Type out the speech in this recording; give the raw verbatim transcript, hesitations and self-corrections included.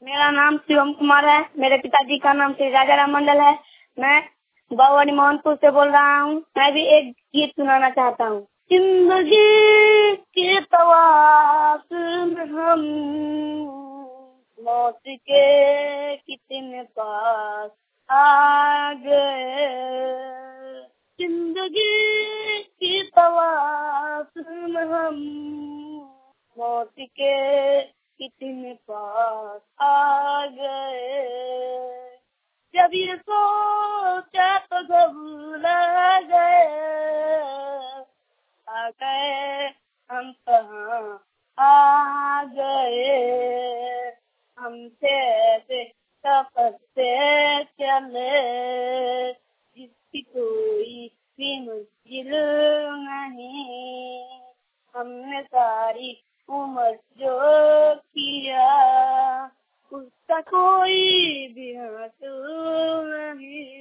मेरा नाम शिवम कुमार है। मेरे पिताजी का नाम श्री राजा राम मंडल है। मैं बावड़ी मोहनपुर से बोल रहा हूँ। मैं भी एक गीत सुनाना चाहता हूँ। जिंदगी के तवासुर में हम मौत के कितने पास आ गए। जिंदगी की तवासुर में हम मौत के कितने पास आ गए। जब ये सोचा तो घबरा गए, आ गए हम कहाँ आ गए। हमसे ऐसे सफर से चले जिसकी कोई भी मंजिल नहीं। हमने सारी उम्र जो किया उसका कोई भी हासिल नहीं।